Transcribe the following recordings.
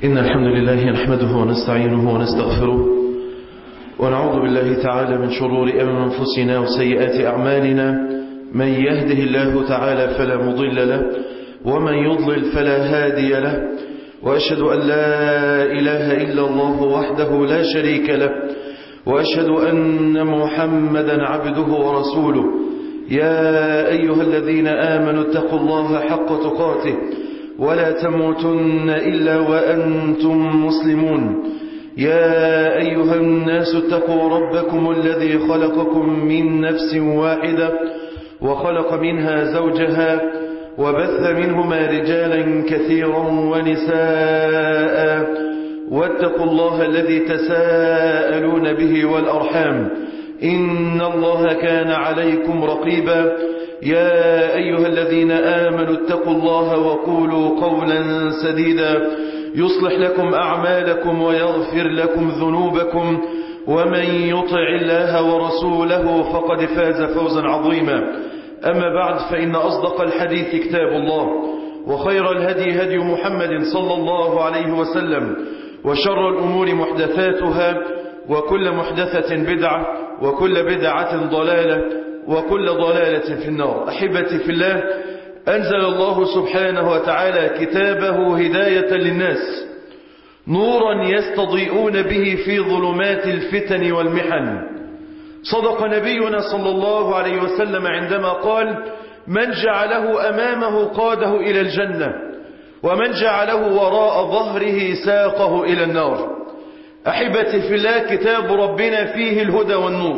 إن الحمد لله نحمده ونستعينه ونستغفره ونعوذ بالله تعالى من شرور أنفسنا وسيئات أعمالنا. من يهده الله تعالى فلا مضل له ومن يضلل فلا هادي له، وأشهد أن لا إله إلا الله وحده لا شريك له، وأشهد أن محمدا عبده ورسوله. يا أيها الذين آمنوا اتقوا الله حق تقاته ولا تموتن إلا وأنتم مسلمون. يا أيها الناس اتقوا ربكم الذي خلقكم من نفس واحدة وخلق منها زوجها وبث منهما رجالا كثيرا ونساء، واتقوا الله الذي تساءلون به والأرحام إن الله كان عليكم رقيبا. يا أيها الذين آمنوا اتقوا الله وقولوا قولا سديدا يصلح لكم أعمالكم ويغفر لكم ذنوبكم، ومن يطع الله ورسوله فقد فاز فوزا عظيما. أما بعد، فإن أصدق الحديث كتاب الله، وخير الهدي هدي محمد صلى الله عليه وسلم، وشر الأمور محدثاتها، وكل محدثة بدعة، وكل بدعة ضلالة، وكل ضلالة في النار. أحبتي في الله، أنزل الله سبحانه وتعالى كتابه هداية للناس، نورا يستضيئون به في ظلمات الفتن والمحن. صدق نبينا صلى الله عليه وسلم عندما قال: من جعله أمامه قاده إلى الجنة، ومن جعله وراء ظهره ساقه إلى النار. أحبتي في الله، كتاب ربنا فيه الهدى والنور.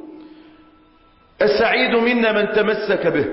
السعيد منا من تمسك به،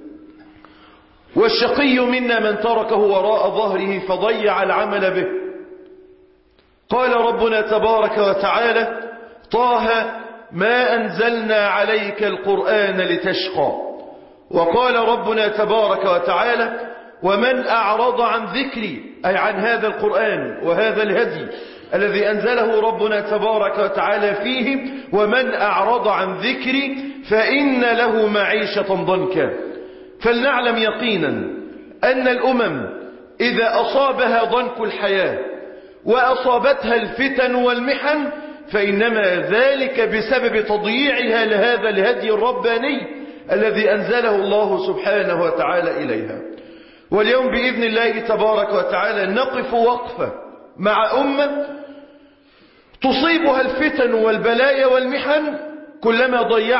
والشقي منا من تركه وراء ظهره فضيع العمل به. قال ربنا تبارك وتعالى: طه ما أنزلنا عليك القرآن لتشقى. وقال ربنا تبارك وتعالى: ومن أعرض عن ذكري، أي عن هذا القرآن وهذا الهدي الذي أنزله ربنا تبارك وتعالى فيه، ومن أعرض عن ذكري فإن له معيشة ضنكا. فلنعلم يقينا أن الأمم إذا أصابها ضنك الحياة وأصابتها الفتن والمحن فإنما ذلك بسبب تضييعها لهذا الهدي الرباني الذي أنزله الله سبحانه وتعالى إليها. واليوم بإذن الله تبارك وتعالى نقف وقفة مع أمة تصيبها الفتن والبلايا والمحن كلما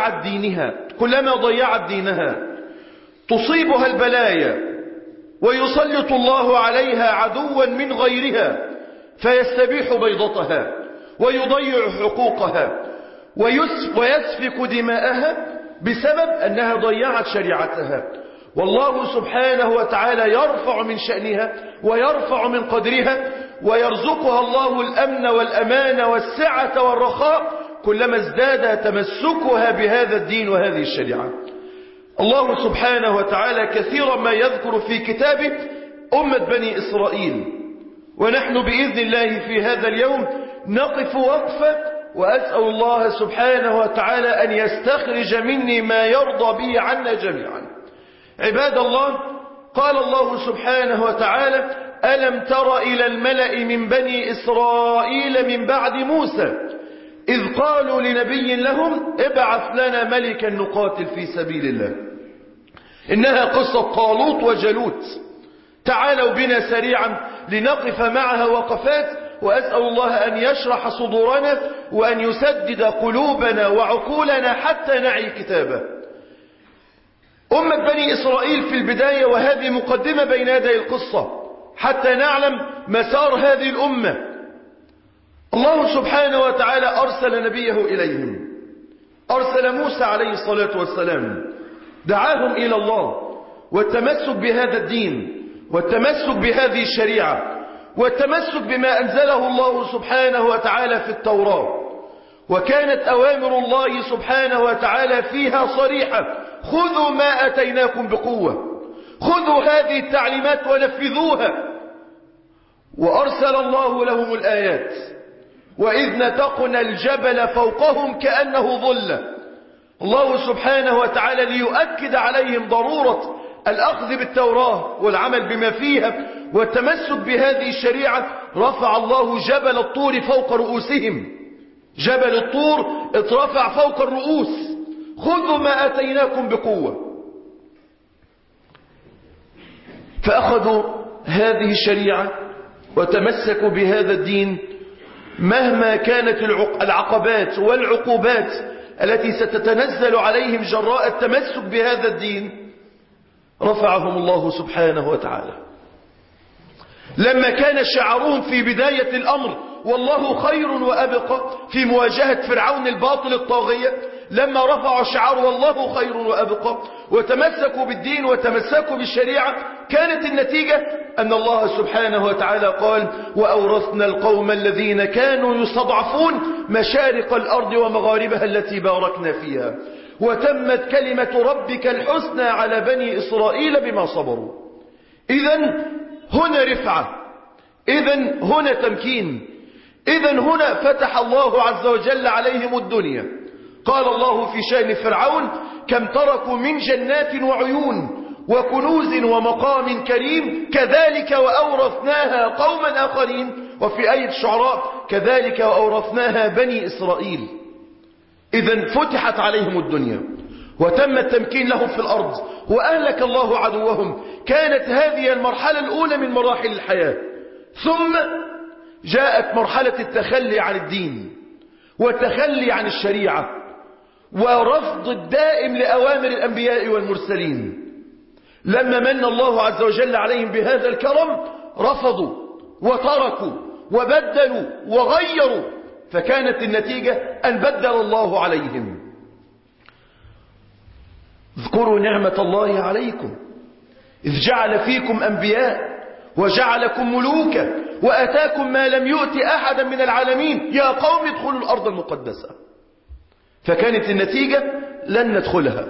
ضيعت دينها. تصيبها البلايا ويسلط الله عليها عدوا من غيرها فيستبيح بيضتها ويضيع حقوقها ويسفك دماءها بسبب أنها ضيعت شريعتها. والله سبحانه وتعالى يرفع من شأنها ويرفع من قدرها ويرزقها الله الأمن والأمان والسعة والرخاء كلما ازداد تمسكها بهذا الدين وهذه الشريعة. الله سبحانه وتعالى كثيرا ما يذكر في كتابه أمة بني إسرائيل، ونحن بإذن الله في هذا اليوم نقف وقفة، وأسأل الله سبحانه وتعالى أن يستخرج مني ما يرضى به عنا جميعا. عباد الله، قال الله سبحانه وتعالى: ألم تر إلى الملأ من بني إسرائيل من بعد موسى إذ قالوا لنبي لهم ابعث لنا ملكا نقاتل في سبيل الله. إنها قصة طالوت وجالوت. تعالوا بنا سريعا لنقف معها وقفات، وأسأل الله أن يشرح صدورنا وأن يسدد قلوبنا وعقولنا حتى نعي كتابه. أمة بني إسرائيل في البداية، وهذه مقدمة بين يدي القصة حتى نعلم مسار هذه الأمة. الله سبحانه وتعالى أرسل نبيه إليهم، أرسل موسى عليه الصلاة والسلام، دعاهم إلى الله والتمسك بهذا الدين والتمسك بهذه الشريعة والتمسك بما أنزله الله سبحانه وتعالى في التوراة. وكانت أوامر الله سبحانه وتعالى فيها صريحة: خذوا ما أتيناكم بقوة، خذوا هذه التعليمات ونفذوها. وأرسل الله لهم الآيات: وإذ نتقنا الجبل فوقهم كأنه ظلة. الله سبحانه وتعالى ليؤكد عليهم ضرورة الأخذ بالتوراة والعمل بما فيها والتمسك بهذه الشريعة رفع الله جبل الطور فوق رؤوسهم. جبل الطور اترفع فوق الرؤوس. خذوا ما آتيناكم بقوة. فأخذوا هذه الشريعة وتمسكوا بهذا الدين مهما كانت العقبات والعقوبات التي ستتنزل عليهم جراء التمسك بهذا الدين. رفعهم الله سبحانه وتعالى. لما كان شعارهم في بداية الأمر والله خير وأبقى في مواجهة فرعون الباطل الطاغية، لما رفعوا شعار والله خير وأبقى وتمسكوا بالدين وتمسكوا بالشريعة، كانت النتيجة أن الله سبحانه وتعالى قال: وأورثنا القوم الذين كانوا يستضعفون مشارق الأرض ومغاربها التي باركنا فيها وتمت كلمة ربك الحسنى على بني إسرائيل بما صبروا. إذن هنا رفعة، إذن هنا تمكين، إذن هنا فتح الله عز وجل عليهم الدنيا. قال الله في شأن فرعون: كم تركوا من جنات وعيون وكنوز ومقام كريم كذلك وأورثناها قوما آخرين. وفي آية الشعراء: كذلك وأورثناها بني إسرائيل. إذن فتحت عليهم الدنيا وتم التمكين لهم في الأرض وأهلك الله عدوهم. كانت هذه المرحلة الأولى من مراحل الحياة. ثم جاءت مرحلة التخلي عن الدين والتخلي عن الشريعة ورفض الدائم لأوامر الأنبياء والمرسلين. لما من الله عز وجل عليهم بهذا الكرم رفضوا وتركوا وبدلوا وغيروا، فكانت النتيجة أن بدل الله عليهم. اذكروا نعمة الله عليكم إذ جعل فيكم أنبياء وجعلكم ملوكا وأتاكم ما لم يؤت أحدا من العالمين يا قوم ادخلوا الأرض المقدسة. فكانت النتيجة لن ندخلها،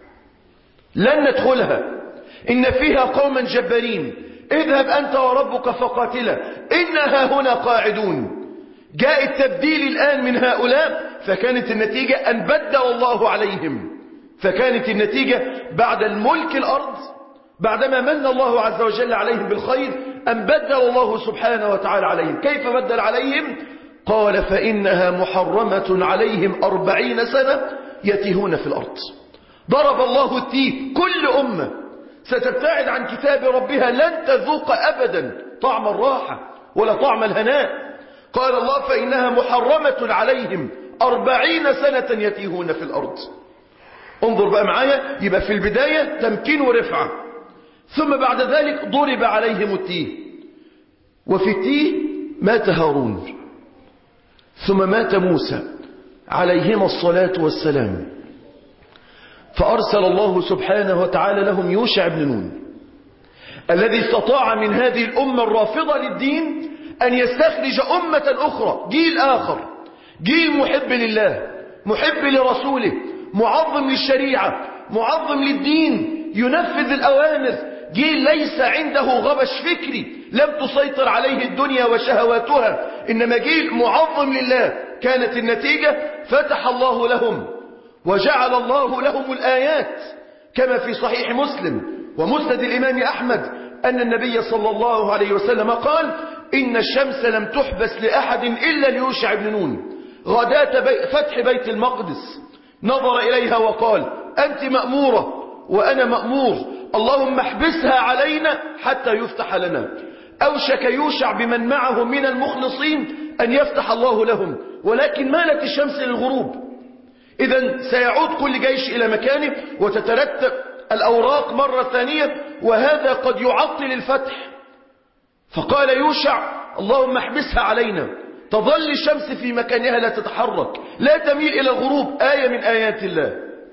لن ندخلها، إن فيها قوما جبارين، اذهب أنت وربك فقاتلا إنها هنا قاعدون. جاء التبديل الآن من هؤلاء، فكانت النتيجة أن بدل الله عليهم. فكانت النتيجة بعد الملك الأرض، بعدما من الله عز وجل عليهم بالخير، أن بدل الله سبحانه وتعالى عليهم. كيف بدل عليهم؟ قال: فإنها محرمة عليهم 40 سنة يتيهون في الأرض. ضرب الله التيه. كل أمة ستبتعد عن كتاب ربها لن تذوق أبدا طعم الراحة ولا طعم الهناء. قال الله: فإنها محرمة عليهم 40 سنة يتيهون في الأرض. انظر بقى معايا، يبقى في البداية تمكين ورفعة، ثم بعد ذلك ضرب عليهم التيه. وفي التيه مات هارون، ثم مات موسى عليهما الصلاة والسلام، فأرسل الله سبحانه وتعالى لهم يوشع بن نون الذي استطاع من هذه الأمة الرافضة للدين أن يستخرج أمة أخرى، جيل آخر، جيل محب لله، محب لرسوله، معظم للشريعة، معظم للدين، ينفذ الأوامر، جيل ليس عنده غبش فكري، لم تسيطر عليه الدنيا وشهواتها، إنما جيل معظم لله. كانت النتيجة فتح الله لهم وجعل الله لهم الآيات، كما في صحيح مسلم ومسند الإمام أحمد أن النبي صلى الله عليه وسلم قال: إن الشمس لم تحبس لأحد إلا ليوشع بن نون غداة فتح بيت المقدس، نظر إليها وقال: أنت مأمورة وأنا مأمور، اللهم احبسها علينا حتى يفتح لنا. أوشك يوشع بمن معه من المخلصين أن يفتح الله لهم، ولكن مالت الشمس للغروب. إذن سيعود كل جيش إلى مكانه وتترتب الأوراق مرة ثانية، وهذا قد يعطل الفتح. فقال يوشع: اللهم احبسها علينا، تظل الشمس في مكانها لا تتحرك، لا تميل إلى الغروب، آية من آيات الله،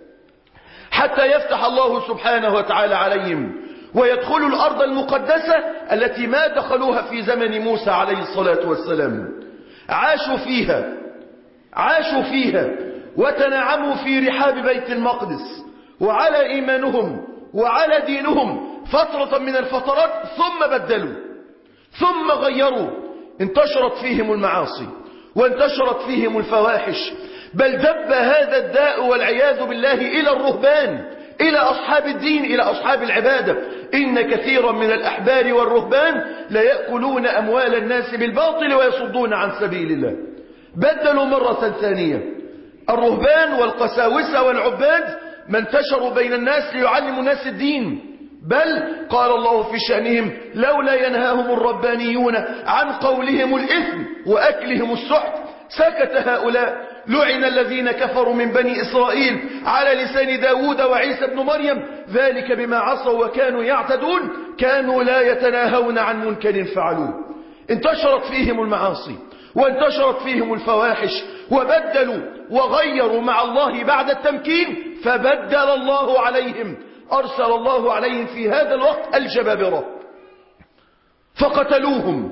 حتى يفتح الله سبحانه وتعالى عليهم ويدخلوا الأرض المقدسة التي ما دخلوها في زمن موسى عليه الصلاة والسلام. عاشوا فيها وتنعموا في رحاب بيت المقدس وعلى إيمانهم وعلى دينهم فترة من الفترات، ثم بدلوا، ثم غيروا. انتشرت فيهم المعاصي وانتشرت فيهم الفواحش، بل دب هذا الداء والعياذ بالله إلى الرهبان، إلى أصحاب الدين، إلى أصحاب العبادة. إن كثيرا من الأحبار والرهبان لا يأكلون أموال الناس بالباطل ويصدون عن سبيل الله. بدلوا مرة ثانية. الرهبان والقساوسة والعباد ما انتشروا بين الناس ليعلموا الناس الدين، بل قال الله في شأنهم لولا ينهاهم الربانيون عن قولهم الإثم وأكلهم السحت سكت هؤلاء. لعن الذين كفروا من بني إسرائيل على لسان داود وعيسى بن مريم ذلك بما عصوا وكانوا يعتدون كانوا لا يتناهون عن منكر فعلوه. انتشرت فيهم المعاصي وانتشرت فيهم الفواحش وبدلوا وغيروا مع الله بعد التمكين فبدل الله عليهم. أرسل الله عليهم في هذا الوقت الجبابرة فقتلوهم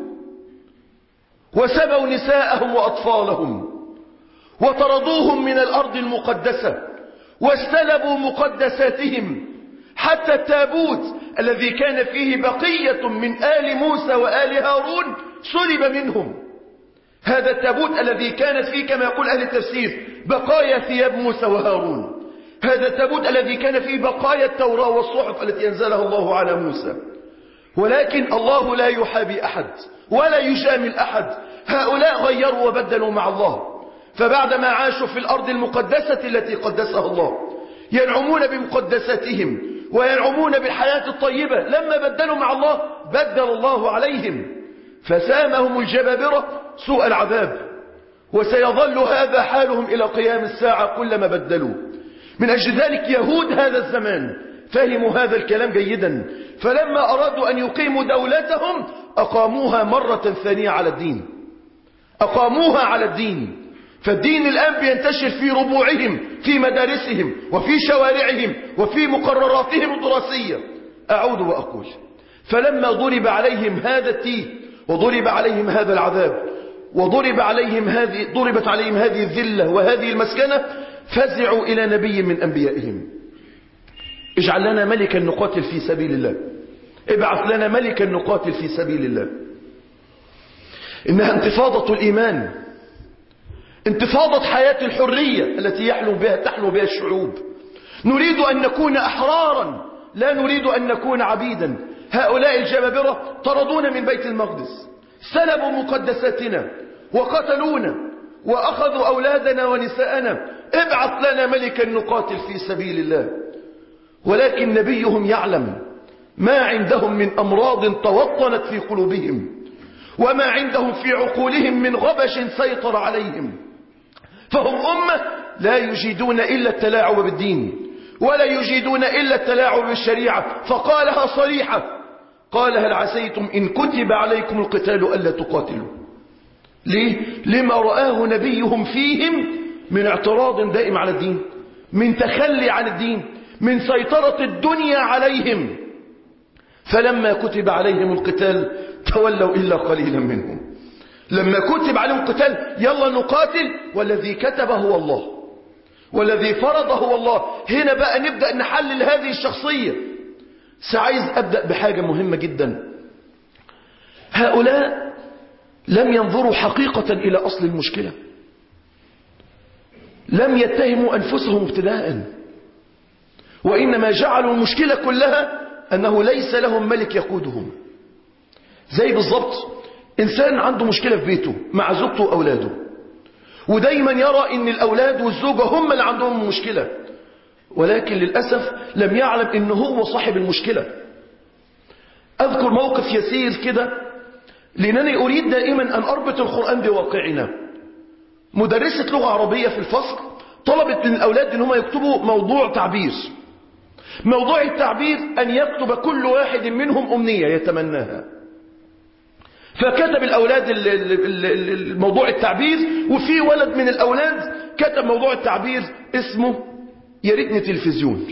وسبوا نساءهم وأطفالهم وطردوهم من الأرض المقدسة واستلبوا مقدساتهم، حتى التابوت الذي كان فيه بقية من آل موسى وآل هارون سلب منهم. هذا التابوت الذي كانت فيه كما يقول أهل التفسير بقايا ثياب موسى وهارون، هذا التابوت الذي كان فيه بقايا التوراة والصحف التي أنزلها الله على موسى. ولكن الله لا يحابي أحد ولا يجامل أحد. هؤلاء غيروا وبدلوا مع الله، فبعدما عاشوا في الأرض المقدسة التي قدسها الله ينعمون بمقدساتهم وينعمون بالحياة الطيبة، لما بدلوا مع الله بدل الله عليهم فسامهم الجبابرة سوء العذاب، وسيظل هذا حالهم إلى قيام الساعة كلما بدلوا. من أجل ذلك يهود هذا الزمان فهموا هذا الكلام جيدا، فلما أرادوا أن يقيموا دولتهم أقاموها مرة ثانية على الدين، أقاموها على الدين. فالدين الآن بينتشر في ربوعهم، في مدارسهم وفي شوارعهم وفي مقرراتهم الدراسية. أعود وأقول فلما ضرب عليهم هذا التيه وضرب عليهم هذا العذاب ضربت عليهم هذه الذلة وهذه المسكنة فزعوا إلى نبي من أنبيائهم اجعل لنا ملكا نقاتل في سبيل الله، ابعث لنا ملكا نقاتل في سبيل الله. إنها انتفاضة الإيمان، انتفاضة حياة الحرية التي تحلو بها الشعوب. نريد أن نكون أحرارا لا نريد أن نكون عبيدا. هؤلاء الجبابرة طردونا من بيت المقدس، سلبوا مقدساتنا وقتلونا وأخذوا أولادنا ونساءنا. ابعث لنا ملكا نقاتل في سبيل الله. ولكن نبيهم يعلم ما عندهم من أمراض توطنت في قلوبهم وما عندهم في عقولهم من غبش سيطر عليهم، فهم أمة لا يجيدون إلا التلاعب بالدين ولا يجيدون إلا التلاعب بالشريعة. فقالها صريحة، قال هل عسيتم إن كتب عليكم القتال ألا تقاتلوا. ليه؟ لما رآه نبيهم فيهم من اعتراض دائم على الدين، من تخلي عن الدين، من سيطرة الدنيا عليهم. فلما كتب عليهم القتال تولوا إلا قليلا منهم. لما كتب عليهم القتال يلا نقاتل، والذي كتب هو الله والذي فرض هو الله. هنا بقى نبدأ نحلل هذه الشخصية. سعايز أبدأ بحاجة مهمة جدا. هؤلاء لم ينظروا حقيقة إلى أصل المشكلة، لم يتهموا أنفسهم ابتداء، وإنما جعلوا المشكلة كلها أنه ليس لهم ملك يقودهم. زي بالضبط إنسان عنده مشكلة في بيته مع زوجته وأولاده، ودايما يرى إن الأولاد والزوجة هم اللي عندهم مشكلة، ولكن للأسف لم يعلم إنه هو صاحب المشكلة. أذكر موقف يسير كده لأنني أريد دائما أن أربط القرآن بواقعنا. مدرسة لغة عربية في الفصل طلبت من الأولاد إنهم يكتبوا موضوع تعبير. موضوع التعبير أن يكتب كل واحد منهم أمنية يتمناها. فكتب الأولاد الموضوع التعبير، وفي ولد من الأولاد كتب موضوع التعبير اسمه يا ريتني تلفزيون.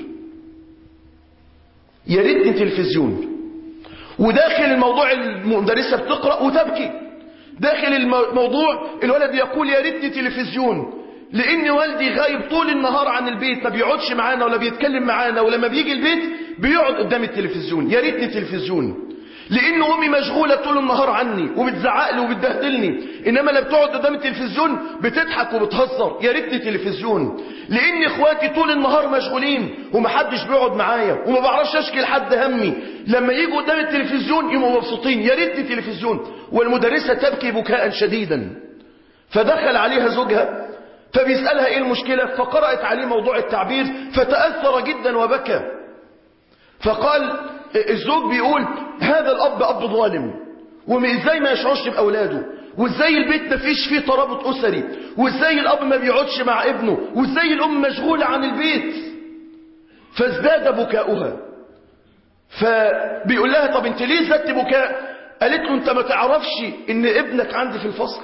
يا ريتني تلفزيون. وداخل الموضوع المدرسة بتقرأ وتبكي. داخل الموضوع الولد يقول يا ريتني تلفزيون، لأن والدي غايب طول النهار عن البيت، ما بيقعدش معانا ولا بيتكلم معانا، ولما بيجي البيت بيقعد قدام التلفزيون. يا ريتني تلفزيون. لان امي مشغولة طول النهار عني وبتزعق لي وبتبهدلني، انما لما بتقعد قدام التلفزيون بتضحك وبتهزر، يا ريتني تلفزيون. لان اخواتي طول النهار مشغولين ومحدش بيقعد معايا وما بعرفش اشكي لحد همي، لما يجوا قدام التلفزيون يبقوا مبسوطين، يا ريتني تلفزيون. والمدرسة تبكي بكاء شديدا، فدخل عليها زوجها فبيسألها ايه المشكلة، فقرأت عليه موضوع التعبير فتأثر جدا وبكى. فقال الزوج بيقول هذا الأب أب ظالم، وازاي ما يشعرش بأولاده، وازاي البيت ما فيش فيه ترابط أسري، وازاي الأب ما بيقعدش مع ابنه، وازاي الأم مشغولة عن البيت. فازداد بكاؤها، فبيقول لها طب انت ليه زدت بكاء؟ قالت له انت ما تعرفش ان ابنك عندي في الفصل.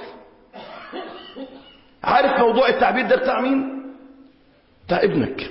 عارف موضوع التعبير ده بتاع مين؟ بتاع ابنك.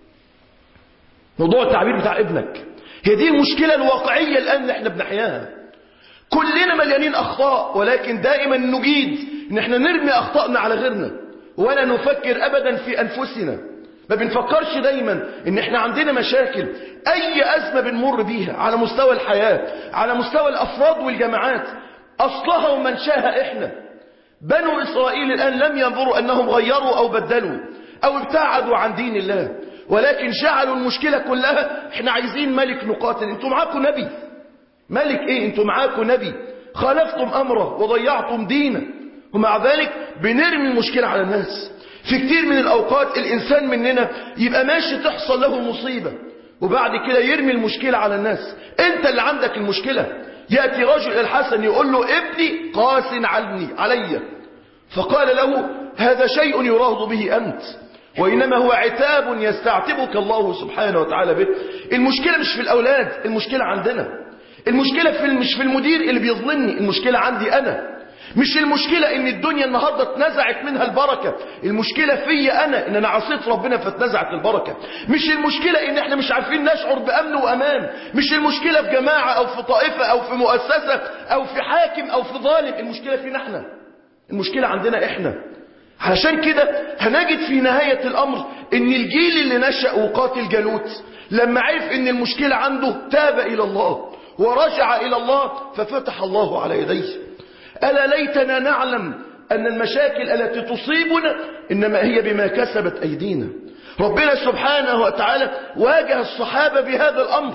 موضوع التعبير بتاع ابنك. هي دي المشكلة الواقعية الآن اللي احنا بنحياها. كلنا مليانين أخطاء، ولكن دائما نجيد ان احنا نرمي أخطائنا على غيرنا ولا نفكر أبدا في أنفسنا. ما بنفكرش دايما ان احنا عندنا مشاكل، اي أزمة بنمر بيها على مستوى الحياة، على مستوى الأفراد والجماعات، أصلها ومنشاها احنا. بنو إسرائيل الآن لم ينظروا أنهم غيروا أو بدلوا أو ابتعدوا عن دين الله، ولكن جعلوا المشكلة كلها احنا عايزين ملك نقاتل. انتوا معاكم نبي، ملك ايه؟ انتوا معاكم نبي خالفتم أمره وضيعتم دينه، ومع ذلك بنرمي المشكلة على الناس. في كتير من الأوقات الإنسان مننا يبقى ماشي تحصل له مصيبة وبعد كده يرمي المشكلة على الناس. انت اللي عندك المشكلة. يأتي رجل الحسن يقول له ابني قاس علي، فقال له هذا شيء يراهض به أنت، وإنما هو عتاب يستعتبك الله سبحانه وتعالى به. المشكلة مش في الأولاد، المشكلة عندنا. المشكلة مش في المدير اللي بيظلمني، المشكلة عندي أنا. مش المشكلة ان الدنيا النهاردة اتنزعت منها البركة، المشكلة فيا انا ان انا عصيت ربنا فاتنزعت البركة. مش المشكلة ان احنا مش عارفين نشعر بامن وامان، مش المشكلة في جماعة او في طائفة او في مؤسسة او في حاكم او في ظالم، المشكلة فينا احنا، المشكلة عندنا احنا. علشان كده هنجد في نهاية الامر ان الجيل اللي نشأ وقاتل جالوت لما عرف ان المشكلة عنده تاب الى الله ورجع الى الله ففتح الله على يديه. ألا ليتنا نعلم أن المشاكل التي تصيبنا إنما هي بما كسبت أيدينا. ربنا سبحانه وتعالى واجه الصحابة بهذا الأمر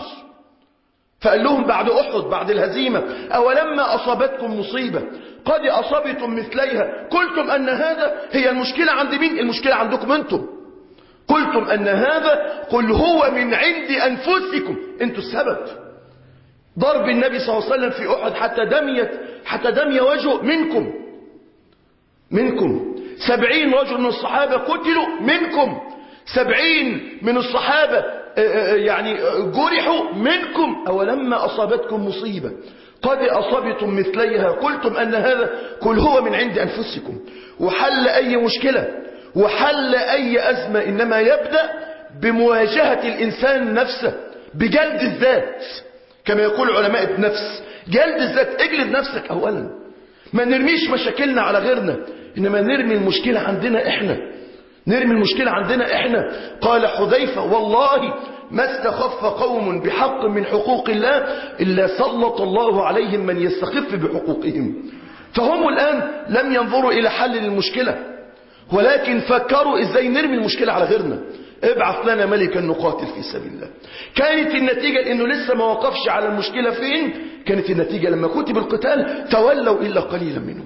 فقال لهم بعد أحد، بعد الهزيمة: أولما أصابتكم مصيبة قد أصبتم مثليها قلتم أن هذا، هي المشكلة عند مين؟ المشكلة عندكم أنتم. قلتم أن هذا قل هو من عند أنفسكم، أنتم السبب. ضرب النبي صلى الله عليه وسلم في أحد حتى دمي وجهه منكم 70 رجل من الصحابة قتلوا منكم، 70 من الصحابة يعني جرحوا منكم. أولما أصابتكم مصيبة قد أصبتم مثليها قلتم أن هذا قل هو من عند أنفسكم. وحل أي مشكلة وحل أي أزمة إنما يبدأ بمواجهة الإنسان نفسه، بجلد الذات كما يقول علماء النفس. جلد الذات، اجلد نفسك أولا، ما نرميش مشاكلنا على غيرنا، إنما نرمي المشكلة عندنا إحنا. قال حذيفة: والله ما استخف قوم بحق من حقوق الله إلا سلط الله عليهم من يستخف بحقوقهم. فهم الآن لم ينظروا إلى حل للمشكلة، ولكن فكروا إزاي نرمي المشكلة على غيرنا. ابعث لنا ملكا نقاتل في سبيل الله. كانت النتيجة لأنه لسه ما وقفش على المشكلة فين، كانت النتيجة لما كتب القتال تولوا إلا قليلا منهم.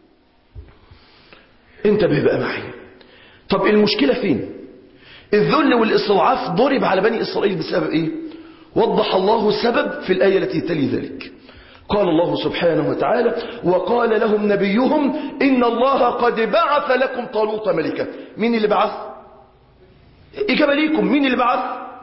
انتبه بقى معي. طب المشكلة فين؟ الذل والاستضعاف ضرب على بني إسرائيل بسبب إيه؟ وضح الله السبب في الآية التي تلي ذلك. قال الله سبحانه وتعالى: وقال لهم نبيهم إن الله قد بعث لكم طالوت ملكا. مين اللي بعث؟ إجابة ليكم، مين اللي بعث؟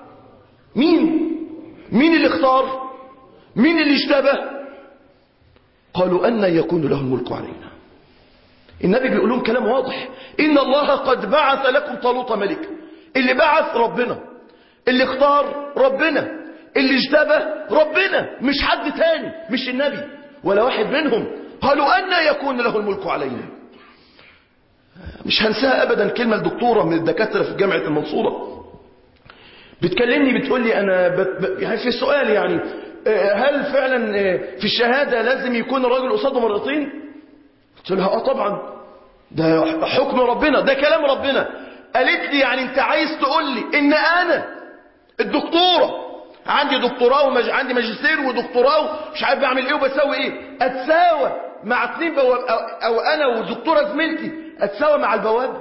مين اللي اختار؟ مين اللي اشتبه؟ قالوا أن يكون له الملك علينا. النبي بيقول لهم كلام واضح: إن الله قد بعث لكم طالوت ملكا. اللي بعث ربنا، اللي اختار ربنا، اللي اشتبه ربنا، مش حد تاني، مش النبي ولا واحد منهم. قالوا أن يكون له الملك علينا. مش هنساها أبدا كلمة الدكتورة من الدكاترة في جامعة المنصورة بتكلمني بتقول لي أنا يعني في السؤال يعني هل فعلا في الشهادة لازم يكون الراجل قصاده مرتين؟ قلت لها طبعا، ده حكم ربنا، ده كلام ربنا. قالت لي يعني انت عايز تقول لي ان انا الدكتورة عندي دكتوراه عندي ماجستير ودكتوراه مش عارف بعمل ايه وبسوي ايه، اتساوى مع 2 بواب او انا ودكتورة زميلتي اتساوى مع البواب؟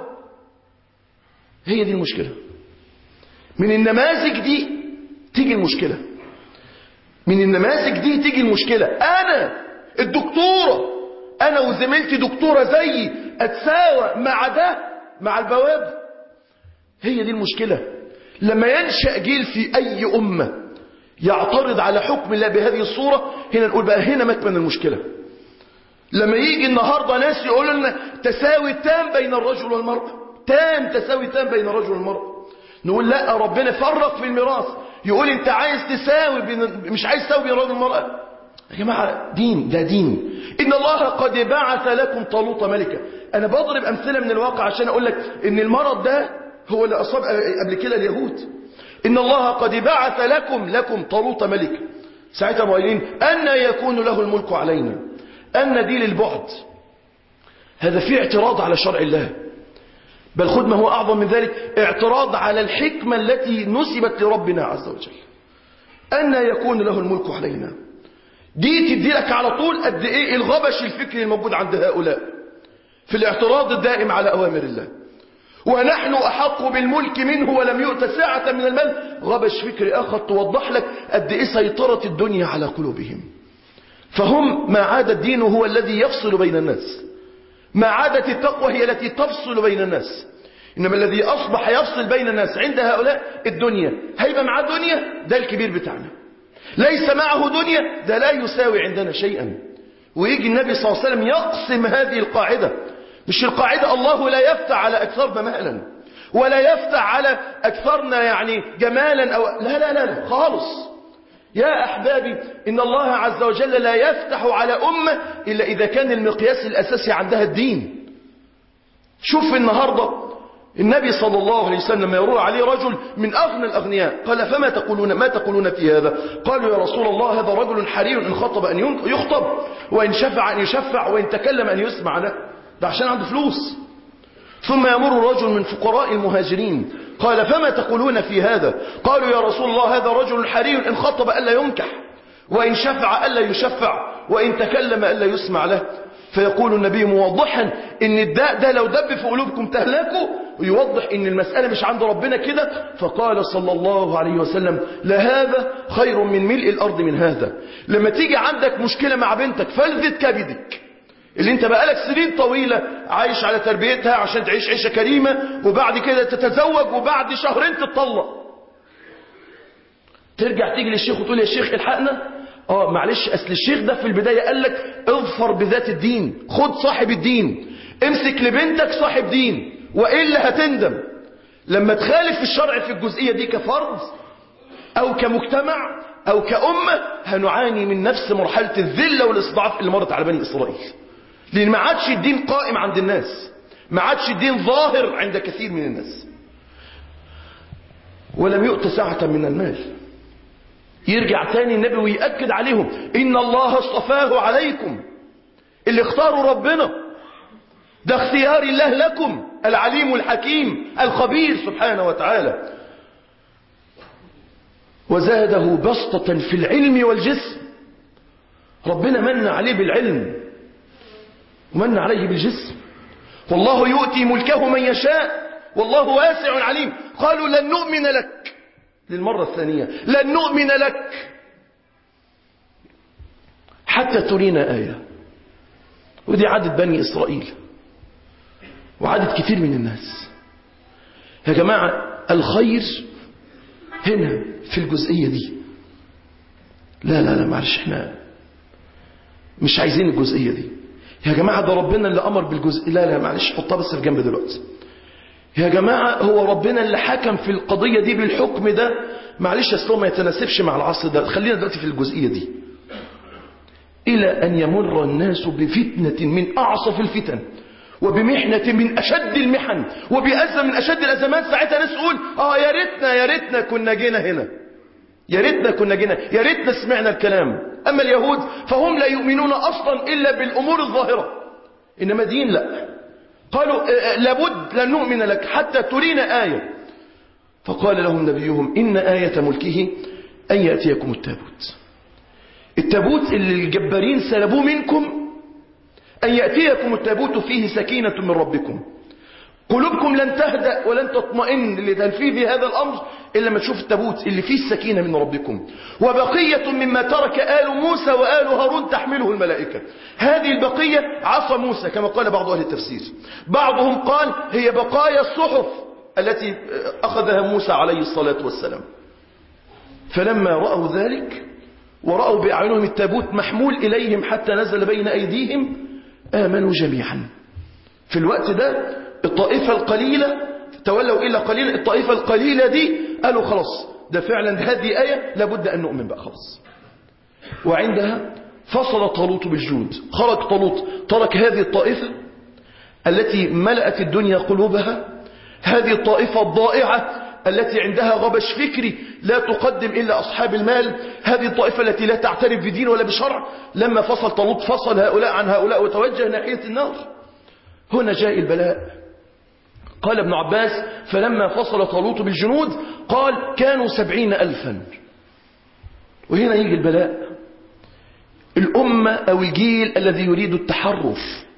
هي دي المشكلة. من النماذج دي تيجي المشكلة، من النماذج دي تيجي المشكلة. انا الدكتورة، انا وزميلتي دكتورة زيي، اتساوى مع ده مع البواب؟ هي دي المشكلة. لما ينشأ جيل في اي امة يعترض على حكم الله بهذه الصورة، هنا نقول بقى هنا مكمن المشكلة. لما يجي النهاردة ناس يقولوا لنا تساوي تام بين الرجل والمرأة، تساوي تام بين الرجل والمرأة، نقول لا، ربنا فرق في الميراث، يقول انت عايز تساوي مش عايز تساوي بين الرجل والمرأة. يا جماعة دين، ده دين. إن الله قد بعث لكم طالوت ملكا. أنا بضرب أمثلة من الواقع عشان أقول لك إن المرض ده هو اللي أصاب قبل كده اليهود. إن الله قد بعث لكم طالوت ملكا. ساعتها قايلين أن يكون له الملك علينا، أن دي للبعد، هذا فيه اعتراض على شرع الله، بل خد ما هو أعظم من ذلك، اعتراض على الحكمة التي نسبت لربنا عز وجل. أن يكون له الملك علينا، دي تدي لك على طول قد ايه الغبش الفكري الموجود عند هؤلاء في الاعتراض الدائم على أوامر الله. ونحن أحق بالملك منه ولم يؤت ساعة من المال. غبش فكري آخر توضح لك قد ايه سيطرة الدنيا على قلوبهم. فهم ما عاد الدين هو الذي يفصل بين الناس، ما عادت التقوى هي التي تفصل بين الناس، إنما الذي أصبح يفصل بين الناس عند هؤلاء الدنيا. هيبقى معاه دنيا، ده الكبير بتاعنا. ليس معه دنيا، ده لا يساوي عندنا شيئا. ويجي النبي صلى الله عليه وسلم يقسم هذه القاعدة. مش القاعدة الله لا يفتح على أكثرنا مهلا ولا يفتح على أكثرنا يعني جمالا أو لا خالص. يا أحبابي، إن الله عز وجل لا يفتح على أمة إلا إذا كان المقياس الأساسي عندها الدين. شوف النهاردة النبي صلى الله عليه وسلم يروى عليه رجل من أغنى الأغنياء، قال فما ما تقولون في هذا؟ قالوا يا رسول الله هذا رجل حري إن خطب أن يخطب، وإن شفع أن يشفع، وإن تكلم أن يسمع له، ده عشان عنده فلوس. ثم يمر رجل من فقراء المهاجرين، قال فما تقولون في هذا؟ قالوا يا رسول الله هذا رجل حري إن خطب ألا ينكح، وإن شفع ألا يشفع، وإن تكلم ألا يسمع له. فيقول النبي موضحا ان الداء ده لو دب في قلوبكم تهلكوا، ويوضح ان المسألة مش عند ربنا كده. فقال صلى الله عليه وسلم لهذا خير من ملء الأرض من هذا. لما تيجي عندك مشكلة مع بنتك فلذة كبدك اللي انت بقالك سنين طويلة عايش على تربيتها عشان تعيش عيشة كريمة، وبعد كده تتزوج وبعد شهرين تتطلق، ترجع تيجي للشيخ وتقول يا شيخ الحقنا. معلش، اصل الشيخ ده في البداية قال لك اظفر بذات الدين، خد صاحب الدين، امسك لبنتك صاحب دين، وإلا هتندم. لما تخالف الشرع في الجزئية دي كفرد او كمجتمع او كأمة، هنعاني من نفس مرحلة الذلة والاستضعاف اللي مرت على بني إسرائيل. لأن ما عادش الدين قائم عند الناس، ما عادش الدين ظاهر عند كثير من الناس. ولم يؤت ساعة من المال. يرجع تاني النبي ويأكد عليهم إن الله اصطفاه عليكم. اللي اختاروا ربنا ده اختيار الله لكم، العليم الحكيم الخبير سبحانه وتعالى. وزاده بسطة في العلم والجسم. ربنا من عليه بالعلم ومن عليه بالجسم. والله يؤتي ملكه من يشاء والله واسع عليم. قالوا لن نؤمن لك، للمرة الثانية لن نؤمن لك حتى ترينا آية. ودي عادة بني إسرائيل وعادة كثير من الناس. يا جماعة الخير هنا في الجزئية دي. لا معلش، احنا مش عايزين الجزئية دي يا جماعة. ده ربنا اللي أمر بالجزئية. لا معلش، حطها بس في جنب دلوقتي يا جماعة. هو ربنا اللي حكم في القضية دي بالحكم ده. معلش أصله ما يتناسبش مع العصر ده. خلينا دلوقتي في الجزئية دي. إلى أن يمر الناس بفتنة من أعصف الفتن، وبمحنة من أشد المحن، وبأزمة من أشد الأزمات. ساعتها ناس تقول يا ريتنا كنا جينا هنا. يا ريتنا كنا جينا، يا ريتنا سمعنا الكلام. أما اليهود فهم لا يؤمنون أصلا إلا بالأمور الظاهرة، إنما دين لا. قالوا لابد لن نؤمن لك حتى ترينا آية. فقال لهم نبيهم إن آية ملكه أن يأتيكم التابوت. التابوت اللي الجبارين سلبوه منكم، أن يأتيكم التابوت فيه سكينة من ربكم. قلوبكم لن تهدأ ولن تطمئن لتنفيذ هذا الأمر إلا ما تشوف التابوت اللي فيه السكينة من ربكم. وبقية مما ترك آل موسى وآل هارون تحمله الملائكة. هذه البقية عصا موسى كما قال بعض أهل التفسير. بعضهم قال هي بقايا الصحف التي أخذها موسى عليه الصلاة والسلام. فلما رأوا ذلك ورأوا بأعينهم التابوت محمول إليهم حتى نزل بين أيديهم آمنوا جميعا. في الوقت ده الطائفة القليلة تولوا إلا قليلا. الطائفة القليلة دي قالوا خلاص ده فعلا هذه آية لابد أن نؤمن بقى خلاص. وعندها فصل طالوت بالجنود. خرج طالوت ترك هذه الطائفة التي ملأت الدنيا قلوبها، هذه الطائفة الضائعة التي عندها غبش فكري لا تقدم إلا أصحاب المال، هذه الطائفة التي لا تعترف بدين ولا بشرع. لما فصل طالوت فصل هؤلاء عن هؤلاء وتوجه ناحية النار. هنا جاء البلاء. قال ابن عباس فلما فصل طالوت بالجنود قال كانوا 70,000. وهنا يجي البلاء. الأمة أو الجيل الذي يريد التحرف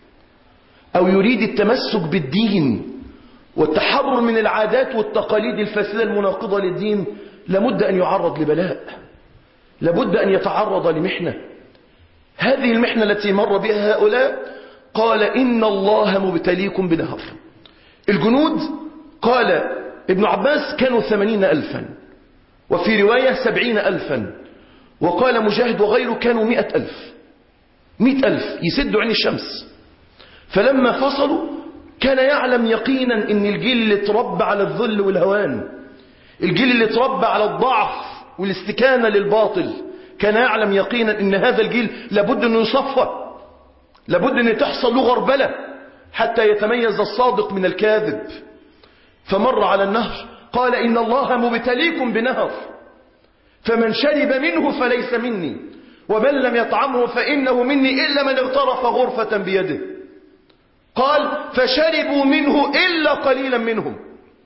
أو يريد التمسك بالدين والتحرر من العادات والتقاليد الفاسدة المناقضة للدين لابد أن يعرض لبلاء، لابد أن يتعرض لمحنة. هذه المحنة التي مر بها هؤلاء قال إن الله مبتليكم بنهر. الجنود قال ابن عباس كانوا 80,000 وفي رواية 70,000 وقال مجاهد وغيره كانوا 100,000. 100,000 يسدوا عين الشمس. فلما فصلوا كان يعلم يقينا ان الجيل اللي اتربى على الذل والهوان، الجيل اللي اتربى على الضعف والاستكانة للباطل، كان يعلم يقينا ان هذا الجيل لابد انه يصفى، لابد ان تحصل له غربلة حتى يتميز الصادق من الكاذب. فمر على النهر قال إن الله مبتليكم بنهر فمن شرب منه فليس مني ومن لم يطعمه فإنه مني إلا من اغترف غرفة بيده. قال فشربوا منه إلا قليلا منهم،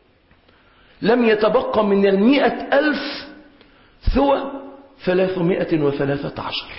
لم يتبقى من 100,000 ثوى 313.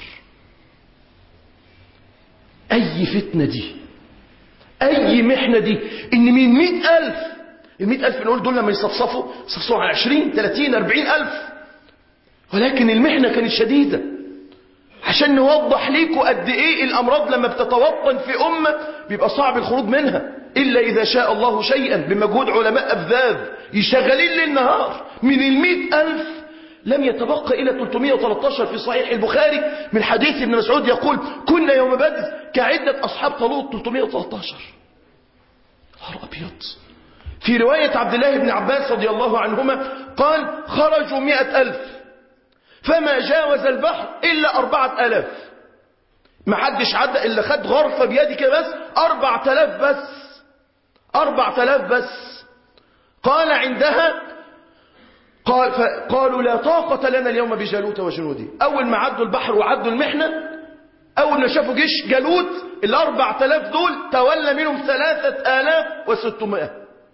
أي فتنة دي، أي محنة دي، إن من 100,000 ال100,000 نقول دول لما يصفصفوا على 20 30 40,000. ولكن المحنة كانت شديدة عشان نوضح ليكوا قد إيه الأمراض لما بتتوطن في أمة بيبقى صعب الخروج منها إلا إذا شاء الله شيئا بمجهود علماء أفذاذ يشغلين للنهار. من 100,000 لم يتبقى إلى 313 في صحيح البخاري من حديث ابن مسعود يقول كنا يوم بدر كعدة أصحاب طالوت 313. نهار أبيض. في رواية عبد الله بن عباس رضي الله عنهما قال خرجوا 100,000 فما جاوز البحر إلا 4,000. ما حدش عدى إلا خد غرفة بيدي كده بس 4,000 بس 4,000 بس. قال عندها قالوا لا طاقة لنا اليوم بجالوت وجنوده. أول ما عدوا البحر وعدوا المحنة، أول ما شافوا جيش جالوت 4,000 دول تولى منهم 3,600.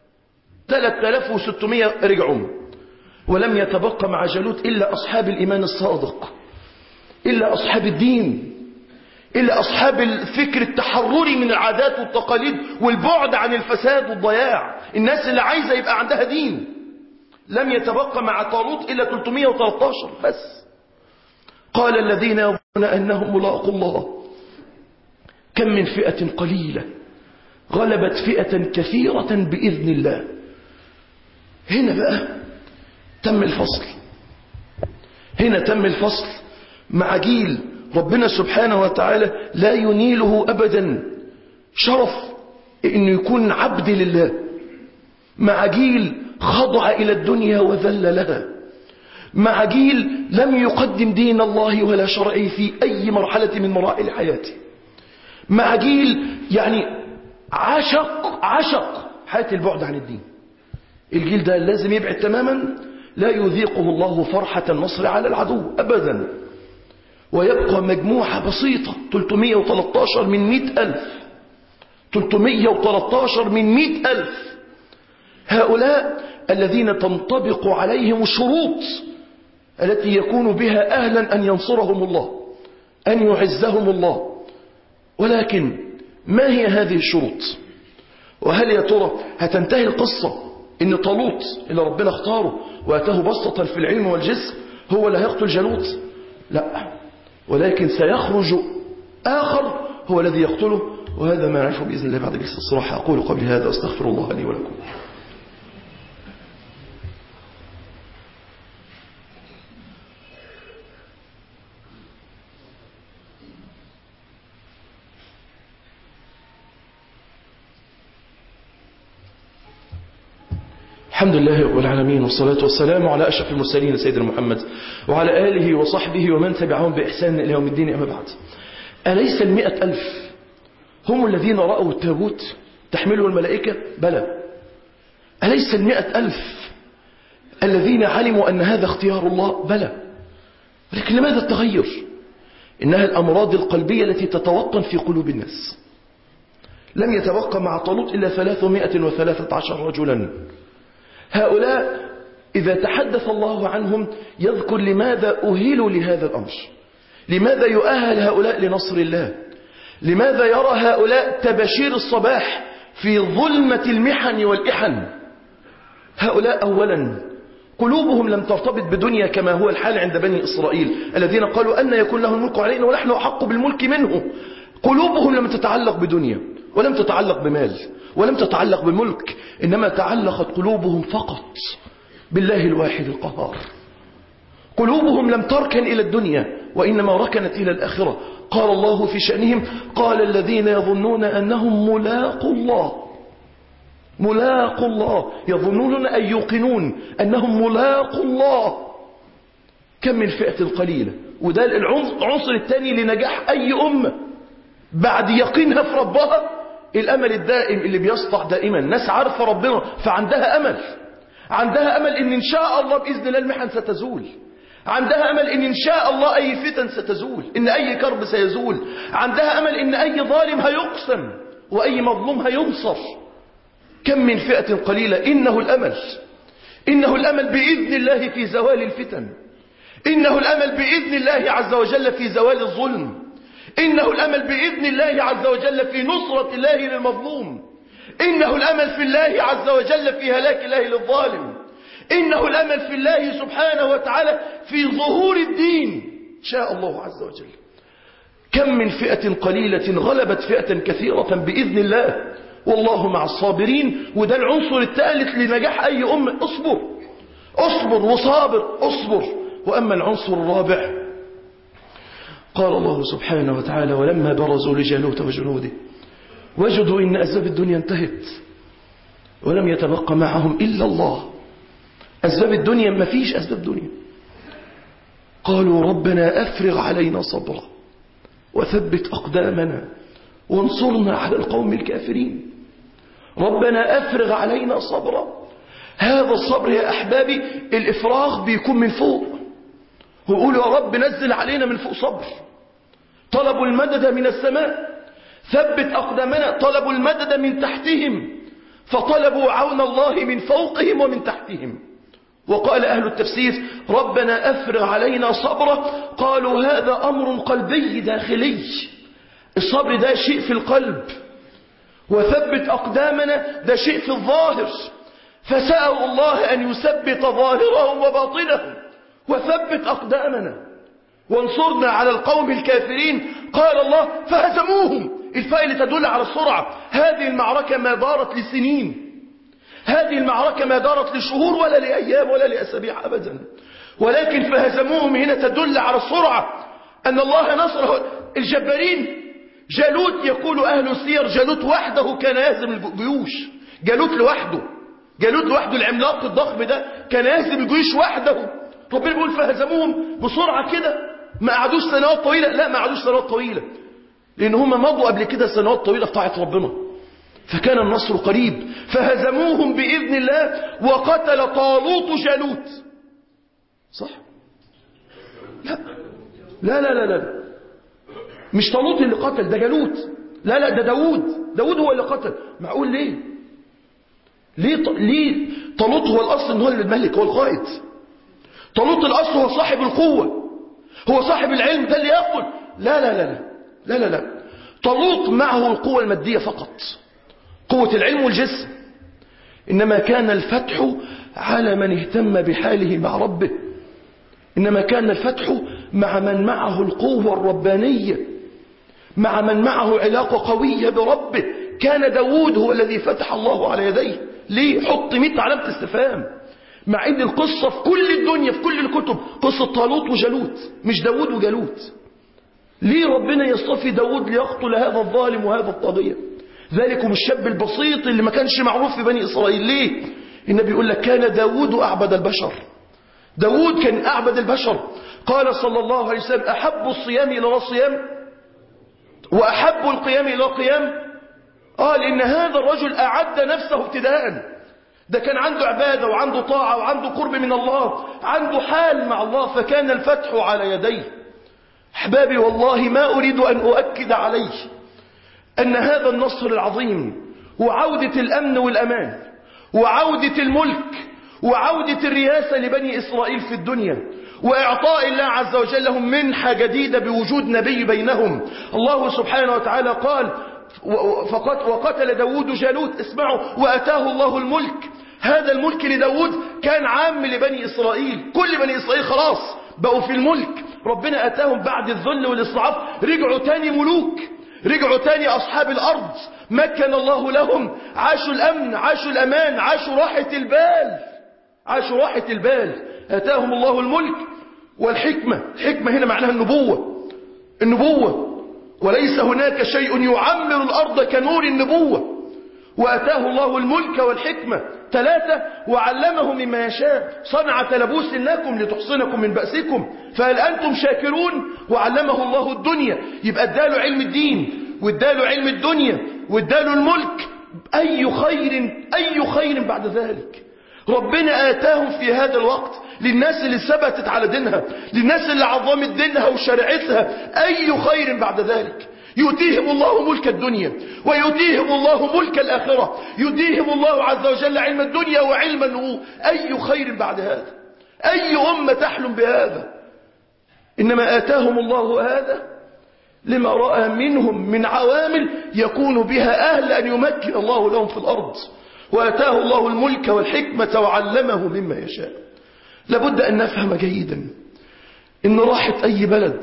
3,600 رجعوا، ولم يتبقى مع جالوت إلا أصحاب الإيمان الصادق، إلا أصحاب الدين، إلا أصحاب الفكر التحرري من العادات والتقاليد والبعد عن الفساد والضياع، الناس اللي عايزة يبقى عندها دين. لم يتبقى مع طالوت إلا 313 بس. قال الذين يظنون أنهم ملاقوا الله كم من فئة قليلة غلبت فئة كثيرة بإذن الله. هنا بقى تم الفصل، هنا تم الفصل مع جيل ربنا سبحانه وتعالى لا ينيله أبدا شرف إنه يكون عبد لله، مع جيل خضع إلى الدنيا وذل لها، مع جيل لم يقدم دين الله ولا شرعه في أي مرحلة من مراحل حياته، مع جيل يعني عشق حياة البعد عن الدين. الجيل ده لازم يبعد تماما لا يذيقه الله فرحة النصر على العدو أبدا، ويبقى مجموعة بسيطة 313 من 100,000 313 من 100,000. هؤلاء الذين تنطبق عليهم الشروط التي يكون بها أهلا أن ينصرهم الله، أن يعزهم الله. ولكن ما هي هذه الشروط؟ وهل يا ترى هتنتهي القصة إن طالوت اللي ربنا اختاره وأتاه بسطة في العلم والجسم هو اللي هيقتل جالوت؟ لا، ولكن سيخرج آخر هو الذي يقتله، وهذا ما نعرفه بإذن الله بعد جلسة الصراحة. أقول قبل هذا أستغفر الله لي ولكم. الحمد لله رب العالمين، والصلاة والسلام على أشرف المرسلين سيدنا محمد وعلى آله وصحبه ومن تبعهم بإحسان إلى يوم الدين. أما بعد، أليس 100,000 هم الذين رأوا التابوت تحمله الملائكة؟ بلى. أليس 100,000 الذين علموا أن هذا اختيار الله؟ بلى. ولكن لماذا التغير؟ إنها الأمراض القلبية التي تتوطن في قلوب الناس. لم يتبقى مع طالوت إلا 313 رجلا. هؤلاء إذا تحدث الله عنهم يذكر لماذا أهلوا لهذا الأمر، لماذا يؤهل هؤلاء لنصر الله، لماذا يرى هؤلاء تبشير الصباح في ظلمة المحن والإحن. هؤلاء أولا قلوبهم لم ترتبط بدنيا كما هو الحال عند بني إسرائيل الذين قالوا أن يكون له الملك علينا ونحن أحق بالملك منه. قلوبهم لم تتعلق بدنيا، ولم تتعلق بمال، ولم تتعلق بملك، إنما تعلقت قلوبهم فقط بالله الواحد القهار. قلوبهم لم تركن إلى الدنيا، وإنما ركنت إلى الآخرة. قال الله في شأنهم: قال الذين يظنون أنهم ملاقوا الله، يظنون أن يوقنون أنهم ملاقوا الله. كم من فئة قليلة. وده العنصر الثاني لنجاح أي أمة بعد يقينها في ربها، الأمل الدائم اللي بيسطع دائما. ناس عارفة ربنا فعندها أمل، عندها أمل إن شاء الله بإذن الله المحن ستزول، عندها أمل إن شاء الله أي فتن ستزول، إن أي كرب سيزول، عندها أمل إن أي ظالم هيقسم وأي مظلوم هينصر. كم من فئة قليلة. إنه الأمل بإذن الله في زوال الفتن، إنه الأمل بإذن الله عز وجل في زوال الظلم، إنه الأمل بإذن الله عز وجل في نصرة الله للمظلوم، إنه الأمل في الله عز وجل في هلاك الله للظالم، إنه الأمل في الله سبحانه وتعالى في ظهور الدين شاء الله عز وجل. كم من فئة قليلة غلبت فئة كثيرة بإذن الله، والله مع الصابرين. وده العنصر الثالث لنجاح أي أمة. اصبر وصابر، اصبر. وأما العنصر الرابع، قال الله سبحانه وتعالى: ولما برزوا لجالوت وجنوده وجدوا إن أسباب الدنيا انتهت ولم يتبقى معهم إلا الله. أسباب الدنيا ما فيش أسباب دنيا. قالوا ربنا أفرغ علينا صبرا وثبت أقدامنا وانصرنا على القوم الكافرين. ربنا أفرغ علينا صبرا. هذا الصبر يا أحبابي الإفراغ بيكون من فوق، ويقولوا يا رب نزل علينا من فوق صبر. طلبوا المدد من السماء، ثبت أقدامنا. طلبوا المدد من تحتهم، فطلبوا عون الله من فوقهم ومن تحتهم. وقال أهل التفسير: ربنا أفرغ علينا صبرا. قالوا هذا أمر قلبي داخلي، الصبر ده شيء في القلب، وثبت أقدامنا ده شيء في الظاهر. فسألوا الله أن يثبت ظاهرهم وباطنهم، وثبت أقدامنا وانصرنا على القوم الكافرين. قال الله: فهزموهم. الفاء اللي تدل على السرعة. هذه المعركة ما دارت لسنين، هذه المعركة ما دارت لشهور ولا لأيام ولا لأسابيع أبدا، ولكن فهزموهم هنا تدل على السرعة، أن الله نصره. الجبارين جالوت، يقول أهل السير جالوت وحده كان يهزم الجيوش. جالوت لوحده العملاق الضخم ده كان يهزم الجيوش وحده. ربنا بيقول فهزموهم بسرعة كده، ما قعدوش سنوات طويلة. لا، ما قعدوش سنوات طويلة، لأن هم مضوا قبل كده سنوات طويلة في طاعة ربنا، فكان النصر قريب. فهزموهم بإذن الله وقتل طالوت جالوت. صح؟ لا لا لا لا لا، مش طالوت اللي قتل، ده جالوت. لا لا، ده داود هو اللي قتل. معقول ليه؟ ليه طالوت هو الأصل إن هو الملك، هو القائد. طالوت الأصل هو صاحب القوة، هو صاحب العلم، ده اللي يقتل. لا لا لا لا لا لا، طالوت معه القوة المادية فقط، قوة العلم والجسم. إنما كان الفتح على من اهتم بحاله مع ربه، إنما كان الفتح مع من معه القوة الربانية، مع من معه علاقة قوية بربه. كان داود هو الذي فتح الله على يديه. ليه؟ حط 100 علامة استفهام، مع ان القصة في كل الدنيا في كل الكتب قصة طالوت وجالوت، مش داود وجالوت. ليه ربنا يصطفي داود ليقتل هذا الظالم وهذا الطاغية؟ ذلكم الشاب البسيط اللي ما كانش معروف في بني إسرائيل. ليه؟ النبي يقول لك كان داود أعبد البشر. داود كان أعبد البشر. قال صلى الله عليه وسلم أحب الصيام إلى الله الصيام وأحب القيام إلى الله القيام. لأن هذا الرجل أعد نفسه ابتداء، ده كان عنده عبادة وعنده طاعة وعنده قرب من الله، عنده حال مع الله، فكان الفتح على يديه. أحبابي والله ما أريد أن أؤكد عليه أن هذا النصر العظيم وعودة الأمن والأمان وعودة الملك وعودة الرياسة لبني إسرائيل في الدنيا وإعطاء الله عز وجل لهم منحة جديدة بوجود نبي بينهم. الله سبحانه وتعالى قال وقتل داود جالوت، اسمعوا، وأتاه الله الملك. هذا الملك لداود كان عام لبني إسرائيل، كل بني إسرائيل خلاص بقوا في الملك. ربنا أتاهم بعد الذل والإصلاف، رجعوا تاني ملوك، رجعوا تاني أصحاب الأرض، مكن الله لهم، عاشوا الأمن، عاشوا الأمان، عاشوا راحة البال، عاشوا راحة البال. أتاهم الله الملك والحكمة. الحكمة هنا معناها النبوة، وليس هناك شيء يعمر الأرض كنور النبوة. وأتاه الله الملك والحكمة. 3 وعلمه مما يشاء، صنعة لبوس لكم لتحصنكم من بأسكم فهل أنتم شاكرون. وعلمه الله الدنيا، يبقى اداله علم الدين واداله علم الدنيا واداله الملك. أي خير بعد ذلك. ربنا آتاهم في هذا الوقت للناس اللي ثبتت على دينها، للناس اللي عظمت دينها وشرعتها، أي خير بعد ذلك. يؤتيهم الله ملك الدنيا ويؤتيهم الله ملك الآخرة، يؤتيهم الله عز وجل علم الدنيا وعلم النبوة. أي خير بعد هذا؟ أي أمة تحلم بهذا؟ إنما آتاهم الله هذا لما رأى منهم من عوامل يكون بها أهل أن يمكن الله لهم في الأرض. وآتاه الله الملك والحكمة وعلمه مما يشاء. لابد أن نفهم جيدا إن راحة أي بلد،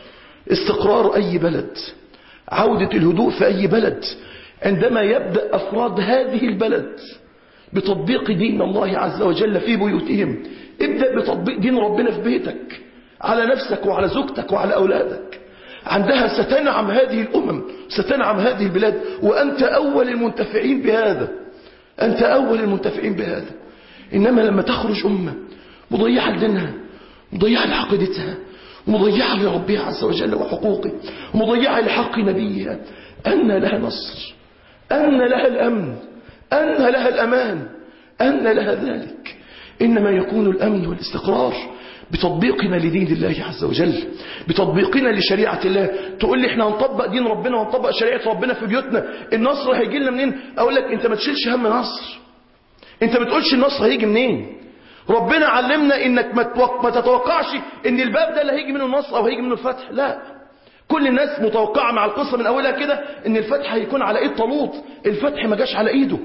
استقرار أي بلد، عودة الهدوء في أي بلد، عندما يبدأ أفراد هذه البلد بتطبيق دين الله عز وجل في بيوتهم. ابدأ بتطبيق دين ربنا في بيتك، على نفسك وعلى زوجتك وعلى أولادك. عندها ستنعم هذه الأمم، ستنعم هذه البلاد، وأنت أول المنتفعين بهذا، أنت أول المنتفعين بهذا. إنما لما تخرج أمة مضيعة لدينها، مضيعة لعقيدتها، مضيعة لربها عز وجل وحقوقه، مضيعة لحق نبيها، أن لها نصر، أن لها الأمن، أن لها الأمان، أن لها ذلك. إنما يكون الأمن والاستقرار بتطبيقنا لدين الله عز وجل، بتطبيقنا لشريعة الله. تقول لي احنا هنطبق دين ربنا ونطبق شريعة ربنا في بيوتنا، النصر هيجي لنا منين؟ أقول لك انت ما تشيلش هم نصر، انت ما تقولش النصر هيجي منين. ربنا علمنا انك ما تتوقعش ان الباب ده اللي هيجي منه النصر او هيجي منه الفتح. لا، كل الناس متوقعة مع القصة من اولها كده ان الفتح هيكون على ايد طالوت. الفتح ما جاش على ايده،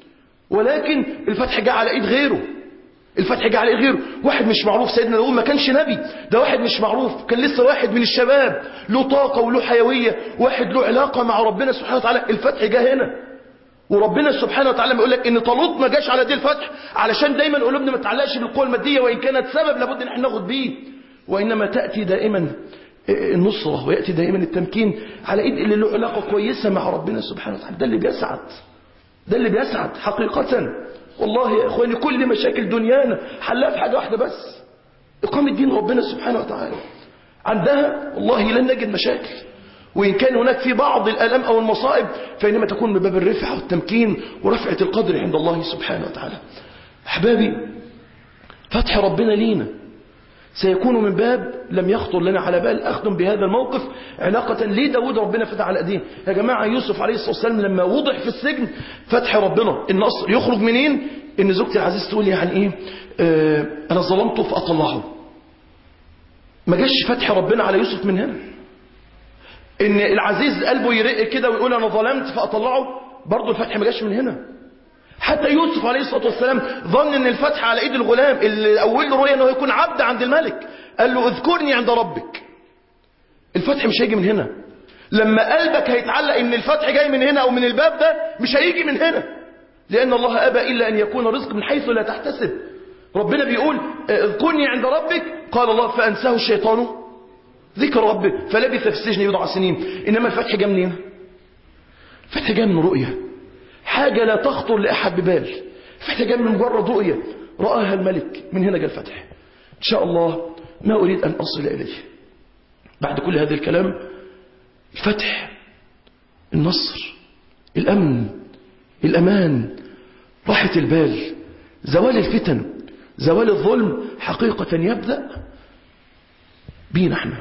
ولكن الفتح جاء على ايد غيره. الفتح جاء على ايد غيره، واحد مش معروف. سيدنا داود ما كانش نبي، ده واحد مش معروف، كان لسه واحد من الشباب له طاقة وله حيوية، واحد له علاقة مع ربنا سبحانه وتعالى. الفتح جاء هنا. وربنا سبحانه وتعالى بيقول لك ان طالوت ما جاش على دي الفتح علشان دايما قلوبنا ما تعلقش بالقوه الماديه، وان كانت سبب لابد ان احنا ناخد بيه، وانما تاتي دائما النصره وياتي دائما التمكين على ايد اللي له علاقه كويسه مع ربنا سبحانه وتعالى. ده اللي بيسعد، ده اللي بيسعد حقيقه. والله يا اخواني كل مشاكل دنيانا حلها في حاجه واحده بس، اقامه دين ربنا سبحانه وتعالى. عندها والله لن نجد مشاكل، وإن كان هناك في بعض الألم أو المصائب فإنما تكون من باب الرفعة والتمكين ورفعة القدر عند الله سبحانه وتعالى. أحبابي، فتح ربنا لينا سيكون من باب لم يخطر لنا على بال أخذ بهذا الموقف علاقة ليه داود ربنا فتح على أيديه. يا جماعة يوسف عليه الصلاة والسلام لما وضع في السجن فتح ربنا النصر يخرج منين؟ إن زوجتي العزيز تقول يعني إيه أنا ظلمته فأطلعه. ما جاش فتح ربنا على يوسف من هنا. إن العزيز قلبه يرق كده ويقول أنا ظلمت فأطلعه، برضه الفتح ما جاش من هنا. حتى يوسف عليه الصلاة والسلام ظن ان الفتح على ايد الغلام اللي اول له رؤية انه يكون عبد عند الملك، قال له اذكرني عند ربك. الفتح مش هيجي من هنا. لما قلبك هيتعلق ان الفتح جاي من هنا او من الباب ده مش هيجي من هنا، لان الله ابى الا ان يكون رزق من حيث لا تحتسب. ربنا بيقول اذكرني عند ربك، قال الله فانساه الشيطان ذكر ربه فلبث في السجن بضع سنين. انما الفتح جاء منين؟ الفتح جاء من رؤية، حاجة لا تخطر لأحد ببال. الفتح جاء من مجرد رؤية رآها الملك، من هنا جاء الفتح. إن شاء الله ما أريد أن أصل إليه بعد كل هذا الكلام. الفتح، النصر، الأمن، الأمان، راحة البال، زوال الفتن، زوال الظلم، حقيقة يبدأ بينا احنا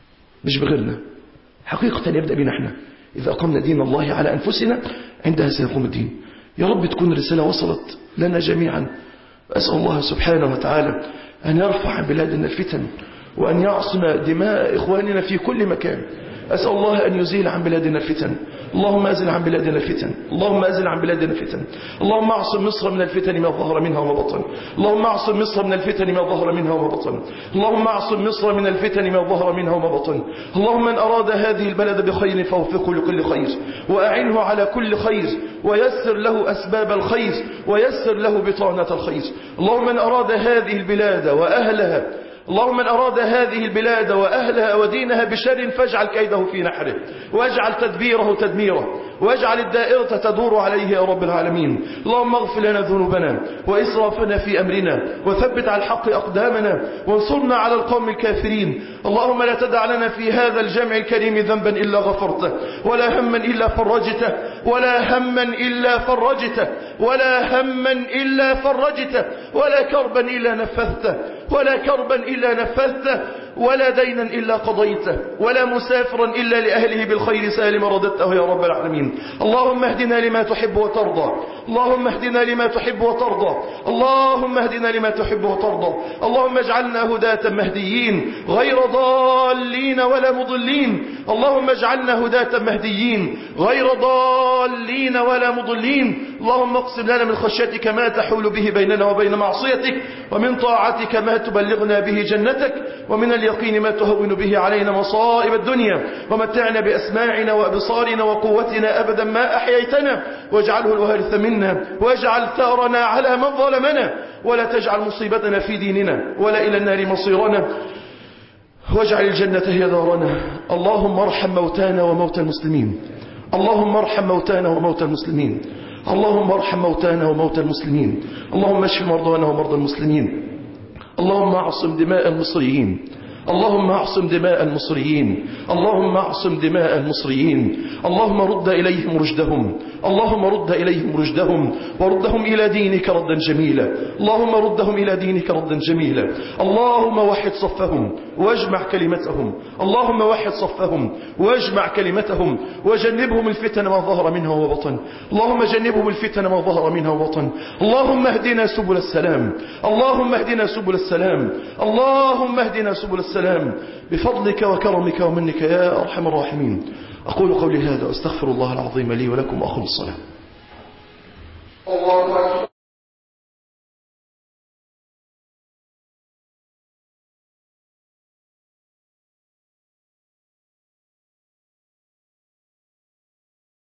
مش بغيرنا. حقيقة يبدأ بينا احنا. إذا أقمنا دين الله على أنفسنا عندها سيقوم الدين. يا رب تكون الرسالة وصلت لنا جميعا. أسأل الله سبحانه وتعالى أن يرفع عن بلادنا الفتن وأن يعصم دماء إخواننا في كل مكان. أسأل الله أن يزيل عن بلادنا الفتن. اللهم أزل عن بلادنا الفتن، اللهم أزل عن بلادنا الفتن. اللهم اعصم مصر من الفتن ما ظهر منها وما بطن. اللهم اعصم مصر من الفتن ما ظهر منها وما بطن. اللهم اعصم مصر من الفتن ما ظهر منها وما بطن. اللهم من أراد هذه البلد بخير فوفقه لكل خير، وأعنه على كل خير، ويسر له أسباب الخير، ويسر له بطانة الخير. اللهم من أراد هذه البلاد وأهلها اللهم من أراد هذه البلاد وأهلها ودينها بشر فاجعل كيده في نحره، واجعل تدبيره تدميره، واجعل الدائرة تدور عليه يا رب العالمين. اللهم اغفر لنا ذنوبنا وإسرافنا في أمرنا، وثبت على الحق أقدامنا، وانصرنا على القوم الكافرين. اللهم لا تدع لنا في هذا الجمع الكريم ذنبا إلا غفرته، ولا هما إلا فرجته، ولا هما إلا فرجته، ولا هما إلا فرجته، ولا كربا إلا نفذته، ولا كربا إلا نفذته، ولا دينا إلا قضيته، ولا مسافرا إلا لأهله بالخير سالم رددته يا رب العالمين. اللهم اهدنا لما تحب وترضى، اللهم اهدنا لما تحب وترضى، اللهم اهدنا لما تحب وترضى. اللهم اجعلنا هداة مهديين غير ضالين ولا مضلين. اللهم اجعلنا هداة مهديين غير ضالين ولا مضلين. اللهم اقسم لنا من خشيتك ما تحول به بيننا وبين معصيتك، ومن طاعتك ما تبلغنا به جنتك، ومن اليقين ما تهون به علينا مصائب الدنيا. ومتعنا بأسماعنا وأبصارنا وقوتنا أبدا ما أحييتنا، واجعله الوارث منا، واجعل ثأرنا على من ظلمنا، ولا تجعل مصيبتنا في ديننا، ولا إلى النار مصيرنا، واجعل الجنة هي دارنا. اللهم ارحم موتانا وموتى المسلمين، اللهم ارحم موتانا وموتى المسلمين، اللهم ارحم موتانا وموتى المسلمين. اللهم اشف مرضانا ومرضى المسلمين. اللهم اعصم دماء المصريين، اللهم اعصم دماء المصريين، اللهم اعصم دماء المصريين. اللهم رد إليهم رشدهم، اللهم رد إليهم رشدهم، وردهم إلى دينك ردا جميلا. اللهم ردهم إلى دينك ردا جميلا. اللهم وحد صفهم واجمع كلمتهم، اللهم وحد صفهم واجمع كلمتهم، وجنبهم الفتن ما ظهر منها وبطن. اللهم جنبهم الفتن ما ظهر منها وبطن. اللهم اهدنا سبل السلام، اللهم اهدنا سبل السلام، اللهم اهدنا سبل السلام بفضلك وكرمك ومنك يا أرحم الراحمين. أقول قولي هذا واستغفر الله العظيم لي ولكم. أخذ الصلاة. الله